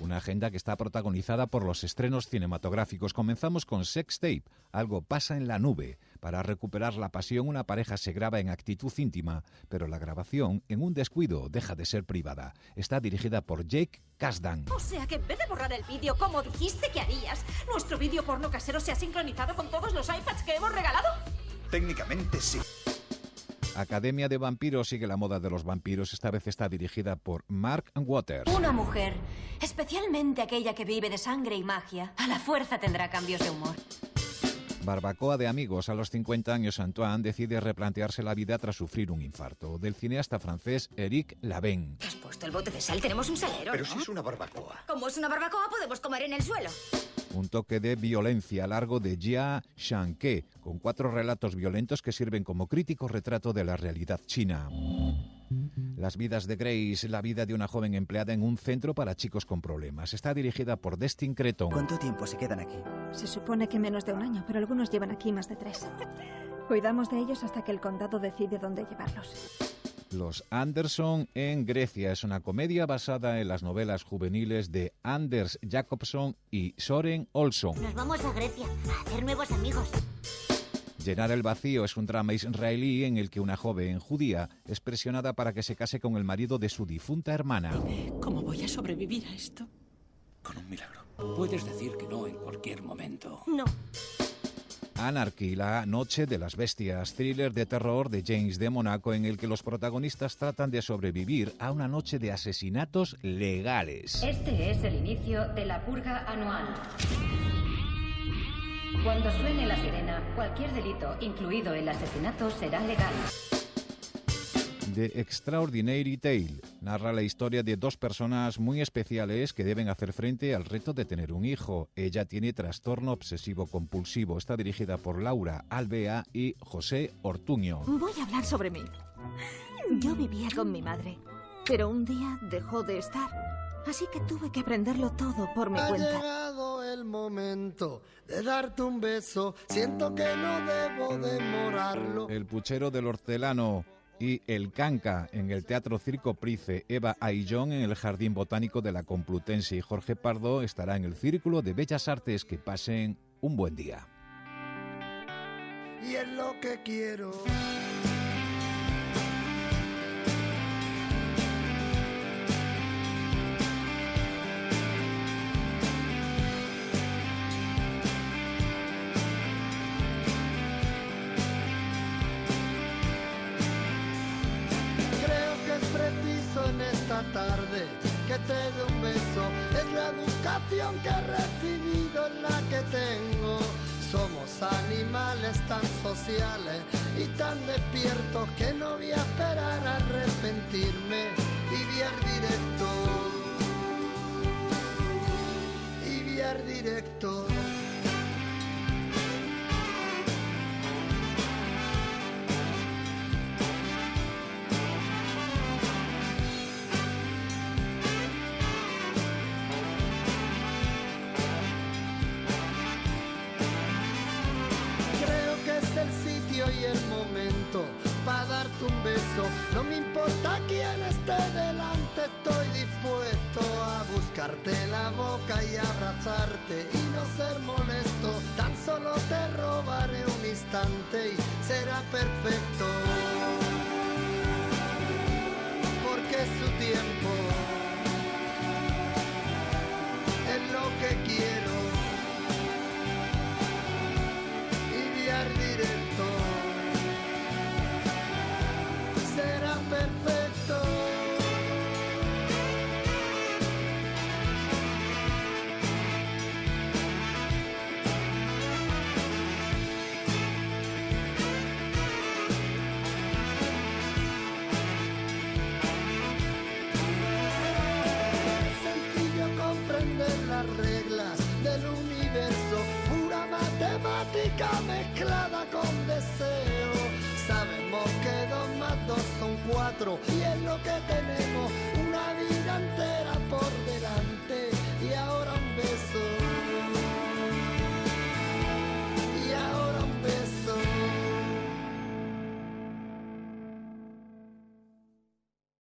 Una agenda que está protagonizada por los estrenos cinematográficos. Comenzamos con Sex Tape, algo pasa en la nube. Para recuperar la pasión, una pareja se graba en actitud íntima, pero la grabación, en un descuido, deja de ser privada. Está dirigida por Jake Kasdan. O sea que en vez de borrar el vídeo como dijiste que harías, ¿nuestro vídeo porno casero se ha sincronizado con todos los iPads que hemos regalado? Técnicamente sí. Academia de Vampiros sigue la moda de los vampiros. Esta vez está dirigida por Mark Waters. Una mujer, especialmente aquella que vive de sangre y magia, a la fuerza tendrá cambios de humor. Barbacoa de amigos. A los 50 años, Antoine decide replantearse la vida tras sufrir un infarto. Del cineasta francés Éric Laben. ¿Has puesto el bote de sal? Tenemos un salero, Pero ¿no? si es una barbacoa. Como es una barbacoa, podemos comer en el suelo. Un toque de violencia a largo de Jia Shanke, con 4 relatos violentos que sirven como crítico retrato de la realidad china. Las vidas de Grace, la vida de una joven empleada en un centro para chicos con problemas. Está dirigida por Destin Cretton. ¿Cuánto tiempo se quedan aquí? Se supone que menos de un año, pero algunos llevan aquí más de 3. Cuidamos de ellos hasta que el condado decide dónde llevarlos. Los Anderson en Grecia es una comedia basada en las novelas juveniles de Anders Jacobson y Soren Olsson. Nos vamos a Grecia a hacer nuevos amigos. Llenar el vacío es un drama israelí en el que una joven judía es presionada para que se case con el marido de su difunta hermana. ¿Cómo voy a sobrevivir a esto? Con un milagro. Puedes decir que no en cualquier momento. No. Anarchy, la noche de las bestias, thriller de terror de James de Monaco en el que los protagonistas tratan de sobrevivir a una noche de asesinatos legales. Este es el inicio de la purga anual. Cuando suene la sirena, cualquier delito, incluido el asesinato, será legal. The Extraordinary Tale narra la historia de 2 personas muy especiales que deben hacer frente al reto de tener un hijo. Ella tiene trastorno obsesivo-compulsivo. Está dirigida por Laura Alvea y José Ortuño. Voy a hablar sobre mí. Yo vivía con mi madre, pero un día dejó de estar. Así que tuve que aprenderlo todo por mi cuenta. Ha llegado el momento de darte un beso. Siento que no debo demorarlo. El puchero del hortelano y El Canca en el Teatro Circo Price. Eva Aillón en el Jardín Botánico de la Complutense y Jorge Pardo estará en el Círculo de Bellas Artes. Que pasen un buen día. Y es lo que quiero. En esta tarde que te dé un beso, es la educación que he recibido, es la que tengo. Somos animales tan sociales y tan despiertos que no voy a esperar a arrepentirme y viar directo, y viar directo. El sitio y el momento para darte un beso. No me importa quién esté delante, estoy dispuesto a buscarte la boca y abrazarte y no ser molesto. Tan solo te robaré un instante y será perfecto, porque es su tiempo, es lo que quiero. Directo será perfecto. Sencillo comprender las reglas del universo, pura matemática mezclada con deseo. Sabemos que 2 más 2 son 4 y es lo que tenemos.